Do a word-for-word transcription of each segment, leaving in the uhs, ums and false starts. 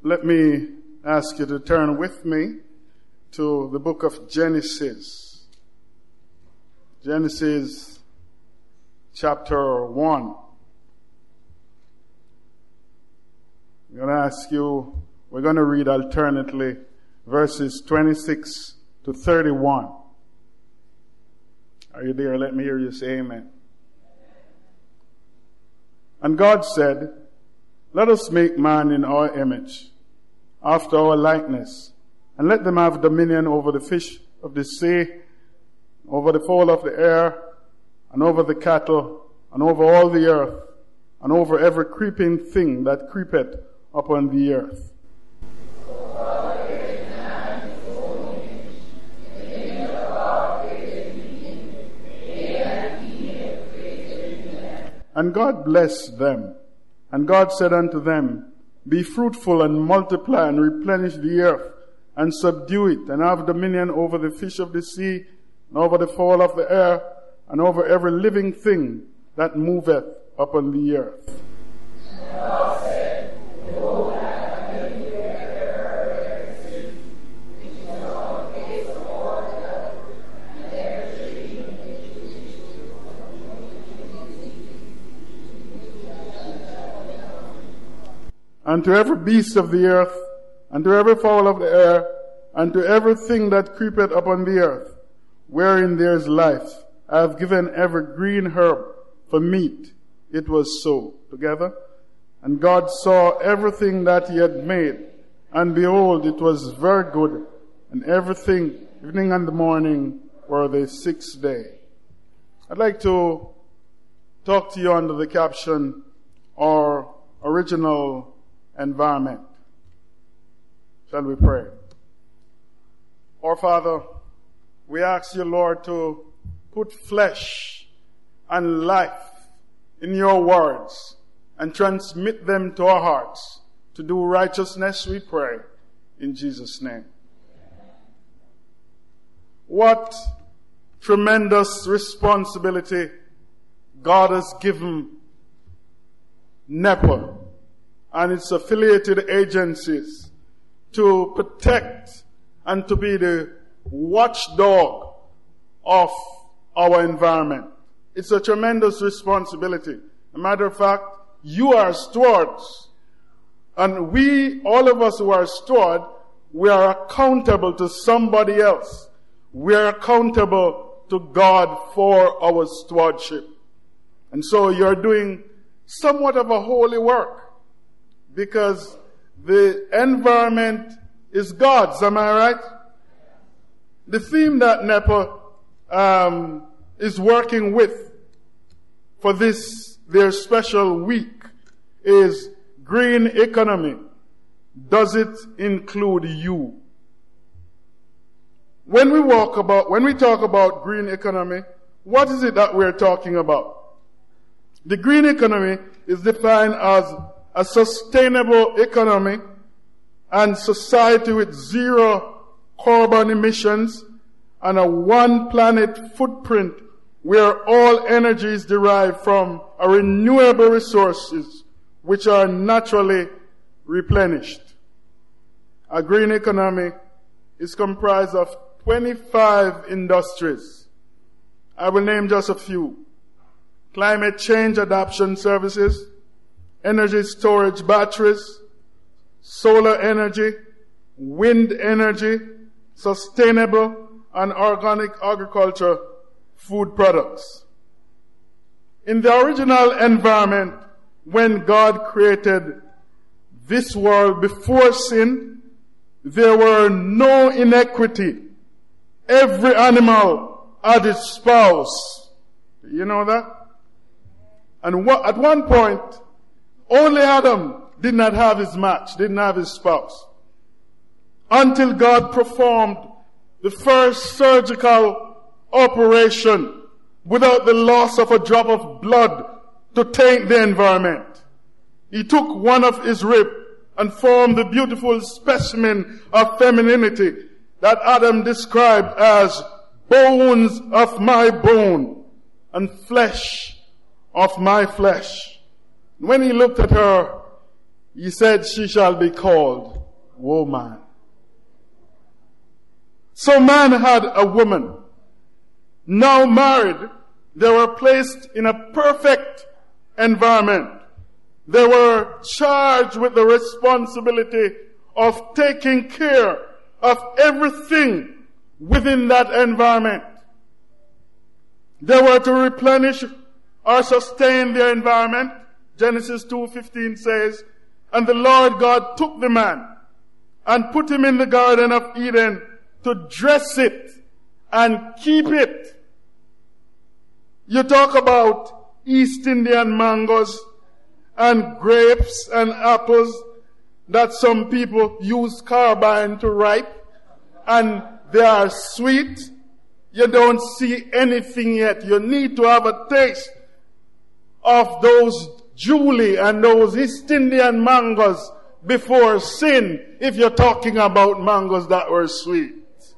let me ask you to turn with me to the book of Genesis. Genesis chapter one. I'm going to ask you, we're going to read alternately verses twenty-six to thirty-one. Are you there? Let me hear you say amen. And God said, "Let us make man in our image, after our likeness, and let them have dominion over the fish of the sea, over the fowl of the air, and over the cattle, and over all the earth, and over every creeping thing that creepeth upon the earth." And God blessed them. And God said unto them, "Be fruitful and multiply and replenish the earth and subdue it and have dominion over the fish of the sea and over the fowl of the air and over every living thing that moveth upon the earth." And God said, "Behold, I have given you every seed, which is on the face of all the earth, and every tree and to every beast of the earth, and to every fowl of the air, and to everything that creepeth upon the earth, wherein there is life, I have given every green herb for meat." It was so. Together. And God saw everything that he had made, and behold, it was very good. And everything, evening and the morning, were the sixth day. I'd like to talk to you under the caption, Our Original Environment. Shall we pray? Our Father, we ask you, Lord, to put flesh and life in your words and transmit them to our hearts. To do righteousness, we pray, in Jesus' name. What tremendous responsibility God has given NEPA and its affiliated agencies to protect and to be the watchdog of our environment. It's a tremendous responsibility. A matter of fact, you are stewards. And we, all of us who are steward, we are accountable to somebody else. We are accountable to God for our stewardship. And so you're doing somewhat of a holy work, because the environment is God's. Am I right? The theme that NEPA um, is working with for this, their special week, is green economy. Does it include you? When we walk about, when we talk about green economy, what is it that we're talking about? The green economy is defined as a sustainable economy and society with zero carbon emissions and a one planet footprint where all energy is derived from a renewable resources which are naturally replenished. A green economy is comprised of twenty-five industries. I will name just a few. Climate change adaptation services, energy storage batteries, solar energy, wind energy, sustainable and organic agriculture, food products. In the original environment, when God created this world before sin, there were no inequity. Every animal had its spouse. You know that? And at one point, only Adam did not have his match, didn't have his spouse. Until God performed the first surgical operation without the loss of a drop of blood to taint the environment. He took one of his rib and formed the beautiful specimen of femininity that Adam described as bones of my bone and flesh of my flesh. When he looked at her, He said, she shall be called woman. So man had a woman. Now married, they were placed in a perfect environment. They were charged with the responsibility of taking care of everything within that environment. They were to replenish or sustain their environment. Genesis two fifteen says, and the Lord God took the man and put him in the Garden of Eden to dress it and keep it. You talk about East Indian mangoes and grapes and apples that some people use carbine to ripe, and they are sweet. You don't see anything yet. You need to have a taste of those Julie and those East Indian mangoes before sin, if you're talking about mangoes that were sweet.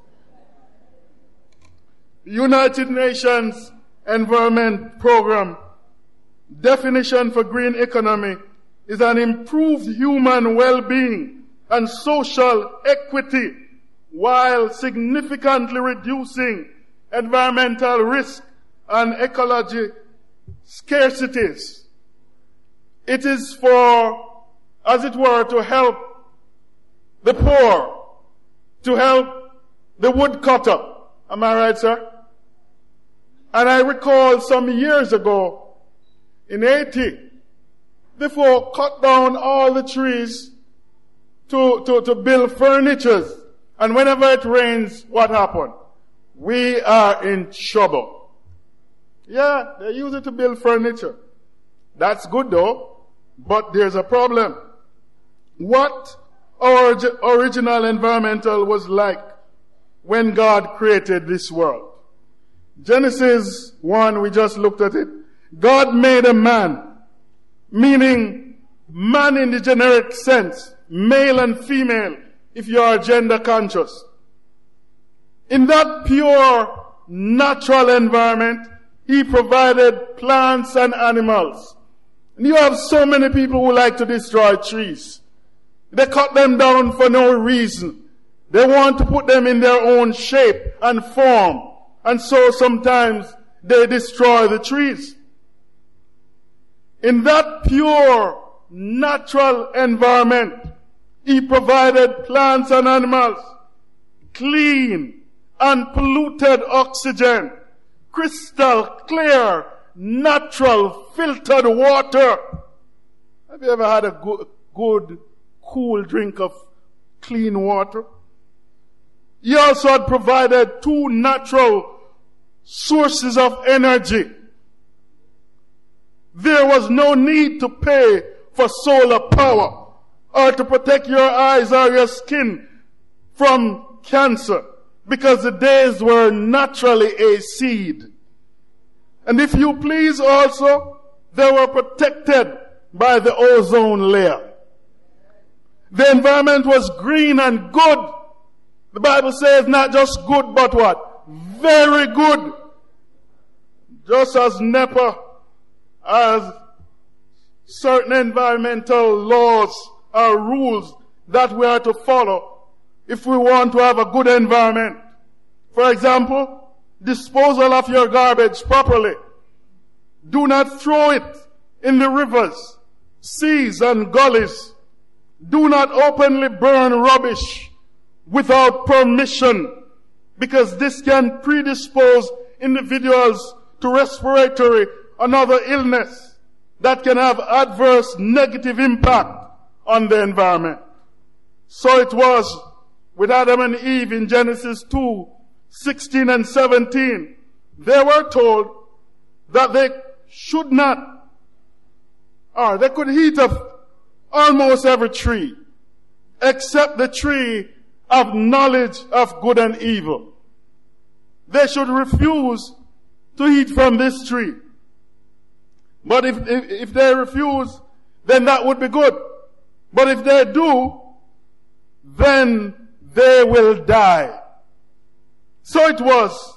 United Nations Environment Program definition for green economy is an improved human well-being and social equity while significantly reducing environmental risk and ecology scarcities. It is for, as it were, to help the poor, to help the woodcutter. Am I right, sir? And I recall some years ago in Haiti, before cut down all the trees to, to, to build furniture. And whenever it rains, what happened? We are in trouble. Yeah, they use it to build furniture. That's good though, but there's a problem. What our original environmental was like when God created this world. Genesis one, we just looked at it. God made a man, meaning man in the generic sense, male and female, if you are gender conscious. In that pure, natural environment, He provided plants and animals. And you have so many people who like to destroy trees. They cut them down for no reason. They want to put them in their own shape and form. And so sometimes they destroy the trees. In that pure, natural environment, He provided plants and animals, clean, unpolluted oxygen, crystal clear, natural, filtered water. Have you ever had a good, good, cool drink of clean water? He also had provided two natural sources of energy. There was no need to pay for solar power or to protect your eyes or your skin from cancer, because the days were naturally a seed. And if you please also, they were protected by the ozone layer. The environment was green and good. The Bible says not just good, but what? Very good. Just as NEPA has certain environmental laws or rules that we are to follow if we want to have a good environment. For example, disposal of your garbage properly. Do not throw it in the rivers, seas, and gullies. Do not openly burn rubbish without permission, because this can predispose individuals to respiratory and other illness that can have adverse negative impact on the environment. So it was with Adam and Eve in Genesis two, sixteen and seventeen. They were told that they should not, or they could eat of almost every tree, except the tree of knowledge of good and evil. They should refuse to eat from this tree. But if, if, if they refuse, then that would be good. But if they do, then they will die. So it was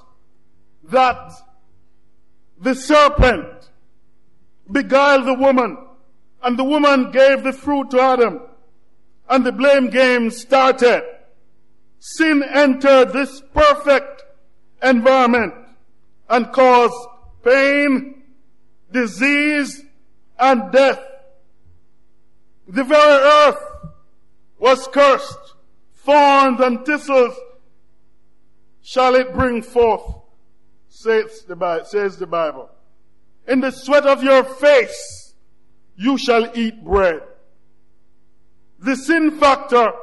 that the serpent beguiled the woman And the woman gave the fruit to Adam. And the blame game started. Sin entered this perfect environment and caused pain, disease, and death. The very earth was cursed. Thorns and thistles shall it bring forth, says the Bible. Says the Bible. In the sweat of your face you shall eat bread. The sin factor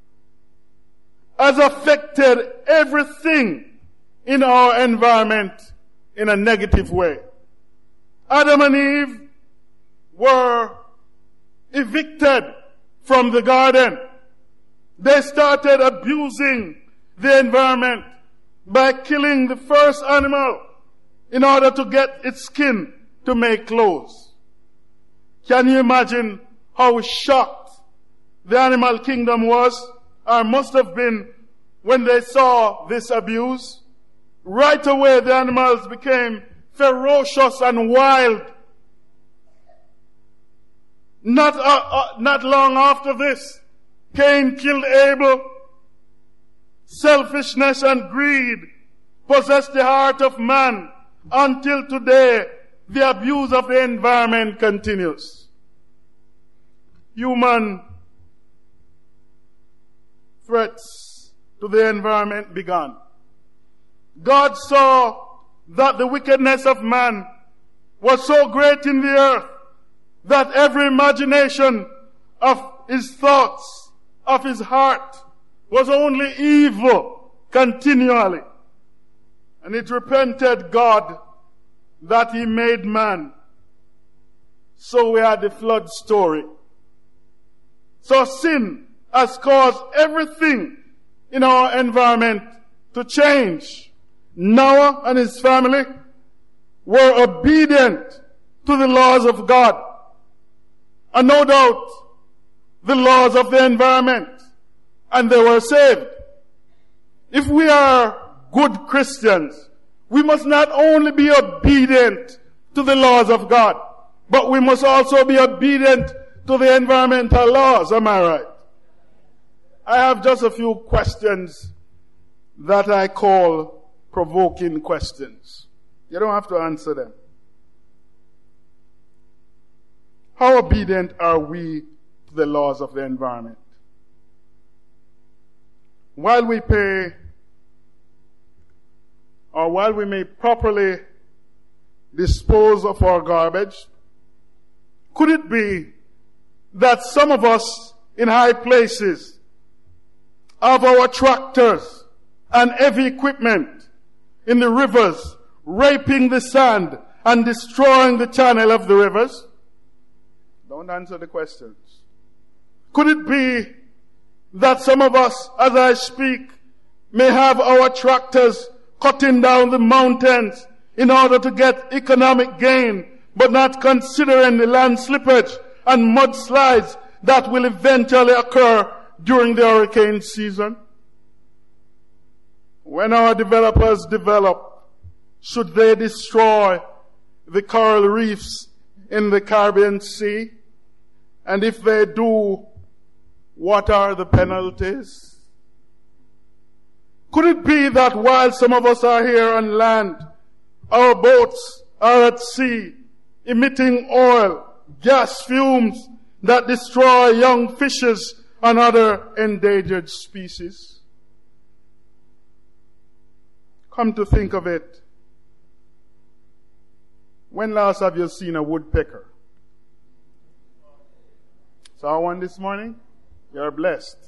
has affected everything in our environment in a negative way. Adam and Eve were evicted from the garden. They started abusing the environment by killing the first animal in order to get its skin to make clothes. Can you imagine how shocked the animal kingdom was, or must have been, when they saw this abuse? Right away the animals became ferocious and wild. Not, uh, uh, not long after this, Cain killed Abel. Selfishness and greed possessed the heart of man. Until today, the abuse of the environment continues. Human threats to the environment began. God saw that the wickedness of man was so great in the earth that every imagination of his thoughts, of his heart, was only evil continually. And it repented God that he made man. So we had the flood story. So sin has caused everything in our environment to change. Noah and his family were obedient to the laws of God. And no doubt, the laws of the environment. And they were saved. If we are good Christians, we must not only be obedient to the laws of God, but we must also be obedient to the environmental laws. Am I right? I have just a few questions that I call provoking questions. You don't have to answer them. How obedient are we to the laws of the environment? While we pay, or while we may properly dispose of our garbage, could it be that some of us in high places have our tractors and heavy equipment in the rivers, raping the sand and destroying the channel of the rivers? Don't answer the questions. Could it be that some of us, as I speak, may have our tractors cutting down the mountains in order to get economic gain, but not considering the land slippage and mudslides that will eventually occur during the hurricane season? When our developers develop, should they destroy the coral reefs in the Caribbean Sea? And if they do, what are the penalties? Could it be that while some of us are here on land, our boats are at sea, emitting oil, gas fumes that destroy young fishes and other endangered species? Come to think of it, when last have you seen a woodpecker? Saw one this morning? You're blessed.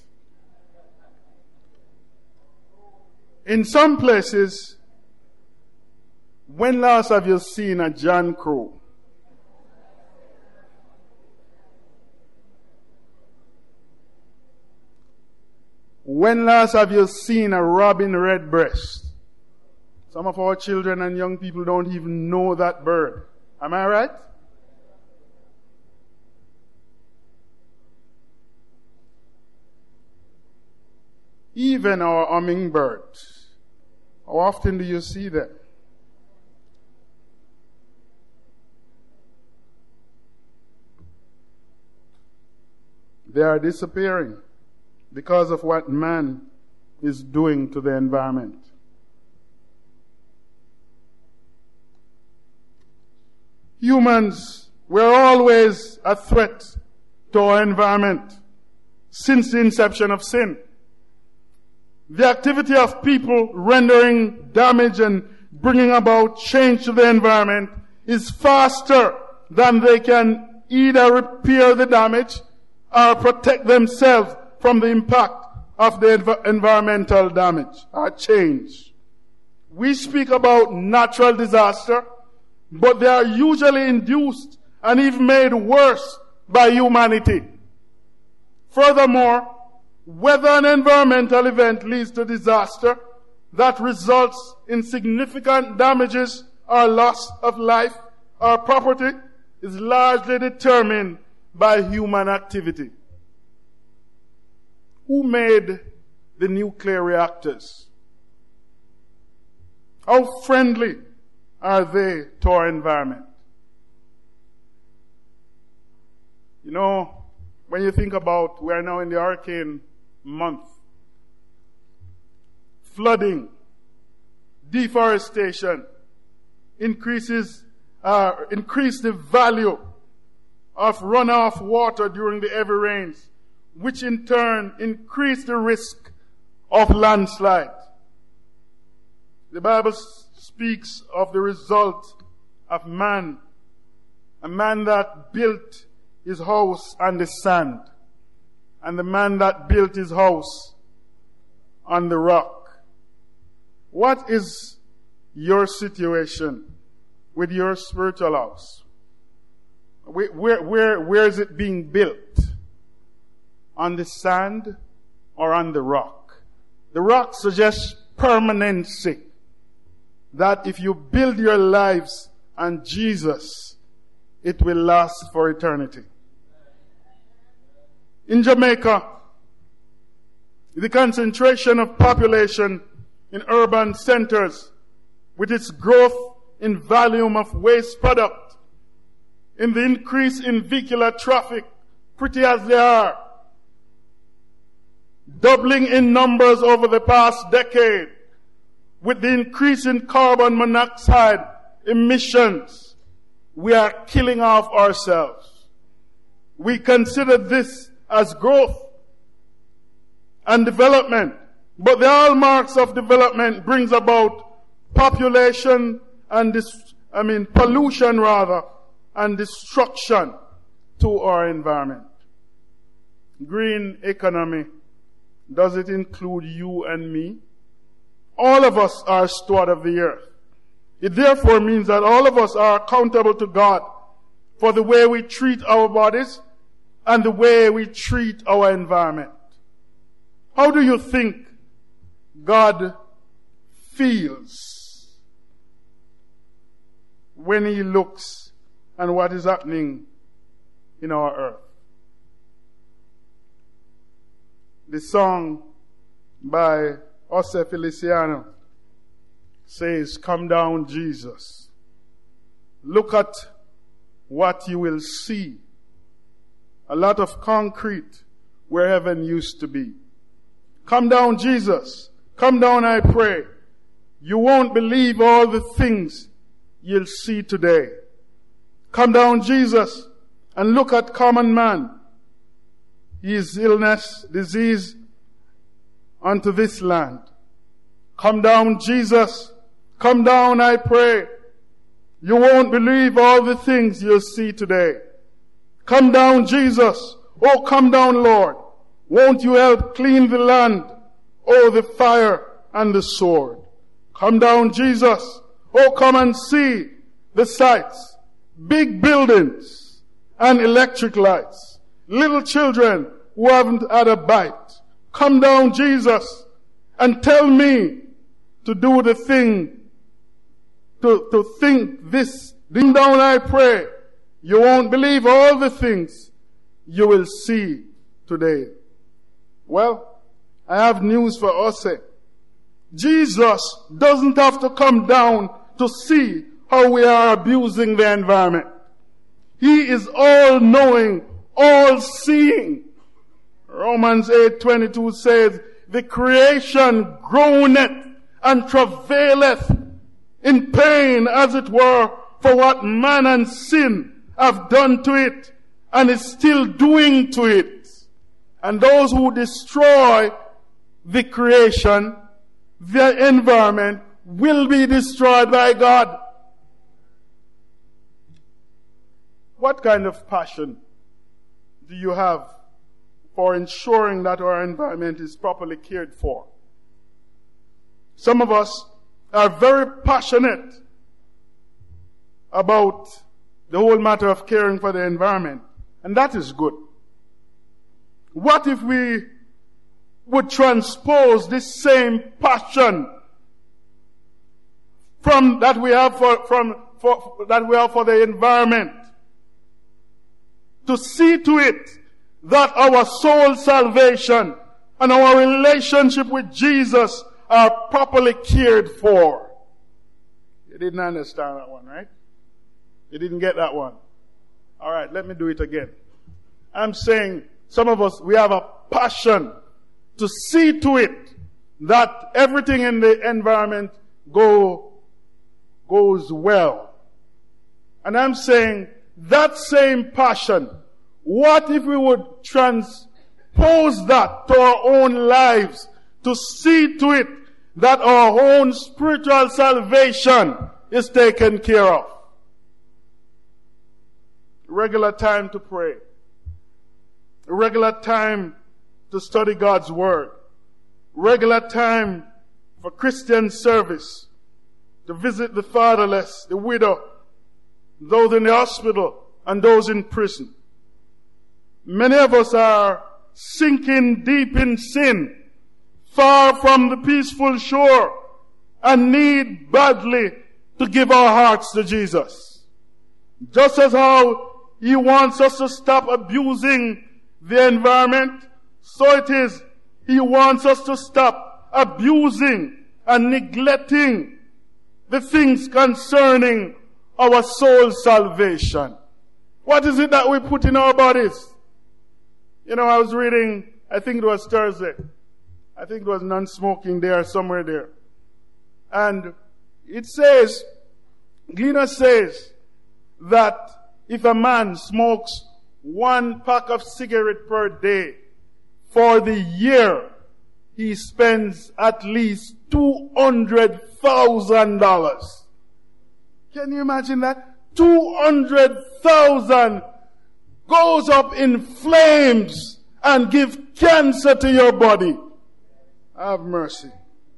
In some places, when last have you seen a John Crow? When last have you seen a robin redbreast? Some of our children and young people don't even know that bird. Am I right? Even our hummingbirds. How often do you see them? They are disappearing because of what man is doing to the environment. Humans were always a threat to our environment since the inception of sin. The activity of people rendering damage and bringing about change to the environment is faster than they can either repair the damage or protect themselves from the impact of the env- environmental damage or change. We speak about natural disaster, but they are usually induced and even made worse by humanity. Furthermore, whether an environmental event leads to disaster that results in significant damages or loss of life or property is largely determined by human activity. Who made the nuclear reactors? How friendly are they to our environment? You know, when you think about, we are now in the hurricane month. Flooding, deforestation increases, uh, increase the value of runoff water during the heavy rains, which in turn increase the risk of landslide. The Bible speaks of the result of man, a man that built his house on the sand, and the man that built his house on the rock. What is your situation with your spiritual house? Where, where, where, where is it being built? On the sand or on the rock? The rock suggests permanency. That if you build your lives on Jesus, it will last for eternity. In Jamaica, the concentration of population in urban centers, with its growth in volume of waste product, in the increase in vehicular traffic, pretty as they are, doubling in numbers over the past decade, with the increase in carbon monoxide emissions, we are killing off ourselves. We consider this as growth and development, but the hallmarks of development brings about population and dis- I mean pollution rather, and destruction to our environment. Green economy, does it include you and me? All of us are steward of the earth. It therefore means that all of us are accountable to God for the way we treat our bodies and the way we treat our environment. How do you think God feels when He looks at what is happening in our earth? The song by Jose Feliciano says, "Come down, Jesus. Look at what you will see. A lot of concrete where heaven used to be. Come down, Jesus. Come down, I pray. You won't believe all the things you'll see today. Come down, Jesus, and look at common man. His illness, disease, unto this land. Come down, Jesus. Come down, I pray. You won't believe all the things you'll see today. Come down, Jesus. Oh, come down, Lord. Won't you help clean the land? Oh, the fire and the sword. Come down, Jesus. Oh, come and see the sights. Big buildings and electric lights. Little children who haven't had a bite. Come down, Jesus, and tell me to do the thing, to, to think this. Come down, I pray. You won't believe all the things you will see today." Well, I have news for us. Jesus doesn't have to come down to see how we are abusing the environment. He is all-knowing, all-seeing. Romans eight twenty-two says, the creation groaneth and travaileth in pain, as it were, for what man and sin have done to it, and is still doing to it. And those who destroy the creation, the environment, will be destroyed by God. What kind of passion do you have for ensuring that our environment is properly cared for? Some of us are very passionate about the whole matter of caring for the environment, and that is good. What if we would transpose this same passion from that we have for from for that we have for the environment, to see to it that our soul salvation and our relationship with Jesus are properly cared for? You didn't understand that one, right? You didn't get that one. All right, let me do it again. I'm saying some of us, we have a passion to see to it that everything in the environment go, goes well. And I'm saying that same passion, what if we would transpose that to our own lives to see to it that our own spiritual salvation is taken care of? Regular time to pray. Regular time to study God's Word. Regular time for Christian service. To visit the fatherless, the widow, those in the hospital, and those in prison. Many of us are sinking deep in sin, far from the peaceful shore, and need badly to give our hearts to Jesus. Just as how He wants us to stop abusing the environment, so it is He wants us to stop abusing and neglecting the things concerning our soul salvation. What is it that we put in our bodies? You know, I was reading, I think it was Thursday. I think it was non-smoking there, somewhere there. And it says, Gina says that if a man smokes one pack of cigarette per day, for the year, he spends at least two hundred thousand dollars. Can you imagine that? two hundred thousand goes up in flames and give cancer to your body. Have mercy.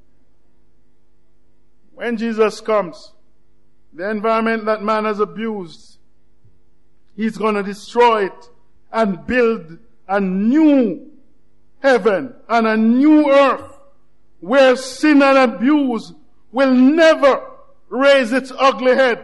When Jesus comes, the environment that man has abused, He's going to destroy it and build a new heaven and a new earth where sin and abuse will never raise its ugly head.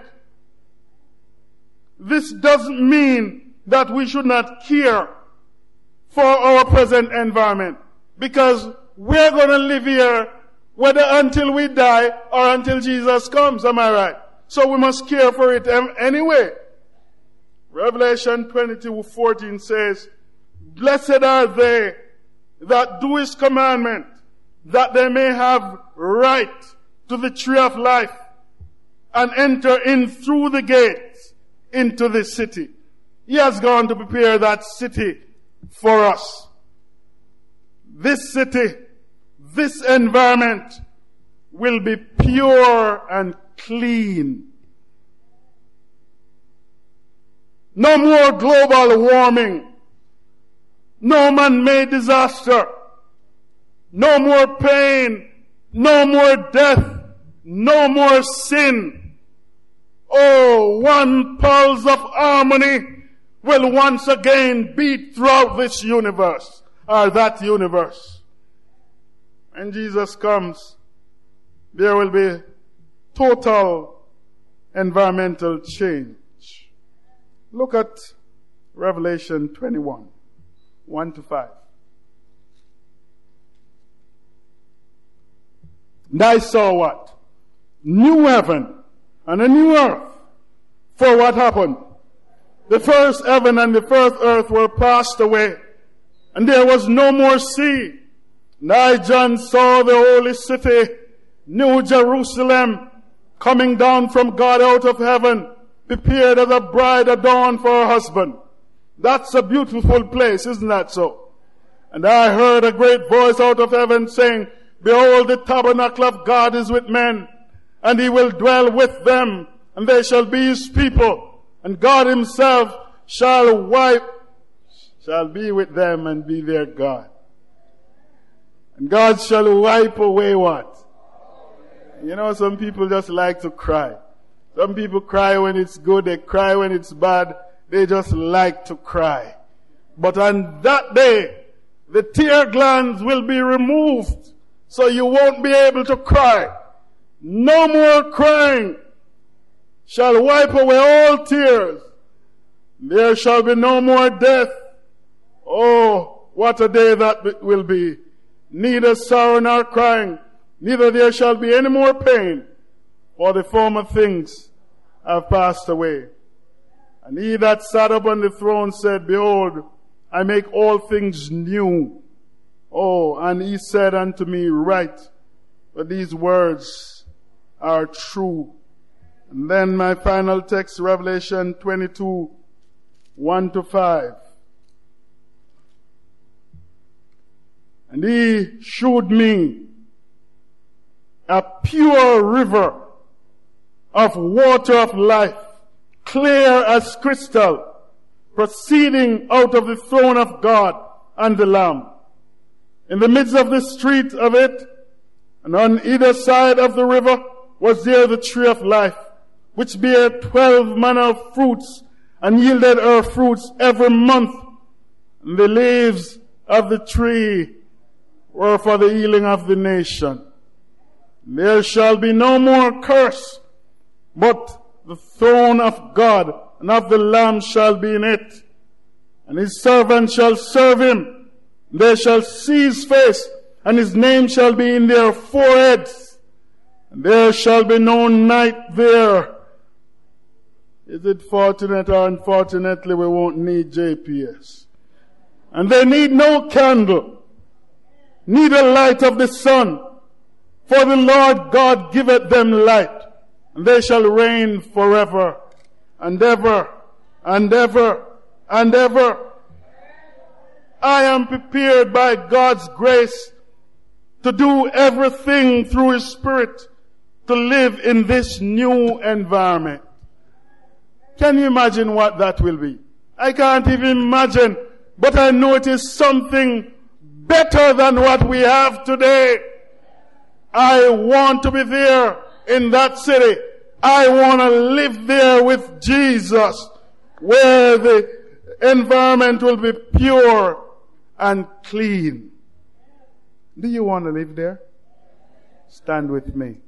This doesn't mean that we should not care for our present environment, because we're going to live here whether until we die or until Jesus comes. Am I right? So we must care for it anyway. Revelation twenty-two fourteen says, blessed are they that do His commandment, that they may have right to the tree of life and enter in through the gates into the city. He has gone to prepare that city for us. This city, this environment will be pure and clean. No more global warming. No man-made disaster. No more pain. No more death. No more sin. Oh, one pulse of harmony will once again beat throughout this universe, or that universe. When Jesus comes, there will be total environmental change. Look at Revelation twenty-one, one to five. And I saw what? New heaven and a new earth. For what happened? The first heaven and the first earth were passed away, and there was no more sea. And I, John, saw the holy city, New Jerusalem, coming down from God out of heaven, prepared as a bride adorned for her husband. That's a beautiful place, isn't that so? And I heard a great voice out of heaven saying, behold, the tabernacle of God is with men, and he will dwell with them, and they shall be his people, and God himself shall wipe, shall be with them and be their God. And God shall wipe away what? You know, some people just like to cry. Some people cry when it's good, they cry when it's bad. They just like to cry. But on that day, the tear glands will be removed, so you won't be able to cry. No more crying. Shall wipe away all tears. There shall be no more death. Oh, what a day that will be. Neither sorrow nor crying, neither there shall be any more pain, for the former things have passed away. And he that sat upon the throne said, behold, I make all things new. Oh, and he said unto me, write, for these words are true. And then my final text, Revelation twenty-two, one to five. And he showed me a pure river of water of life, clear as crystal, proceeding out of the throne of God and the Lamb. In the midst of the street of it, and on either side of the river, was there the tree of life, which bare twelve manner of fruits, and yielded her fruits every month. And the leaves of the tree were for the healing of the nation. There shall be no more curse, but the throne of God and of the Lamb shall be in it. And his servants shall serve him. They shall see his face, and his name shall be in their foreheads. And there shall be no night there. Is it fortunate or unfortunately we won't need J P S? And they need no candle, neither light of the sun, for the Lord God giveth them light, and they shall reign forever and ever and ever and ever. I am prepared by God's grace to do everything through his Spirit to live in this new environment. Can you imagine what that will be? I can't even imagine, but I know it is something better than what we have today. I want to be there in that city. I want to live there with Jesus, where the environment will be pure and clean. Do you want to live there? Stand with me.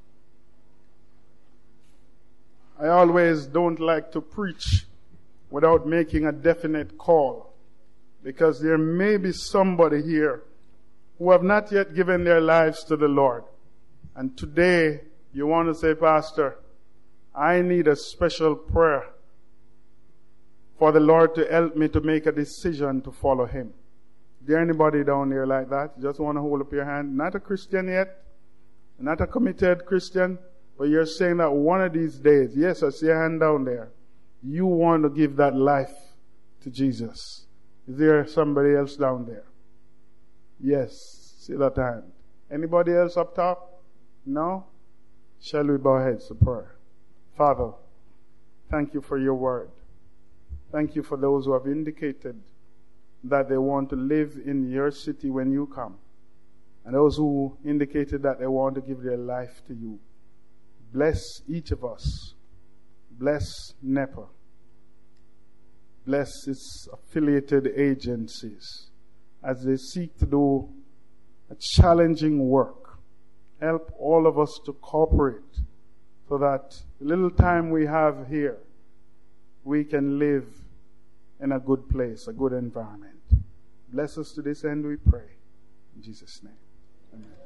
I always don't like to preach without making a definite call, because there may be somebody here who have not yet given their lives to the Lord. And today you want to say, Pastor, I need a special prayer for the Lord to help me to make a decision to follow him. Is there anybody down there like that? You just want to hold up your hand? Not a Christian yet, not a committed Christian, but you're saying that one of these days, yes, I see a hand down there, you want to give that life to Jesus. Is there somebody else down there? Yes, see that hand. Anybody else up top? No? Shall we bow heads to prayer? Father, thank you for your word. Thank you for those who have indicated that they want to live in your city when you come, and those who indicated that they want to give their life to you. Bless each of us. Bless N E P A. Bless its affiliated agencies as they seek to do a challenging work. Help all of us to cooperate so that the little time we have here, we can live in a good place, a good environment. Bless us to this end, we pray. In Jesus' name. Amen.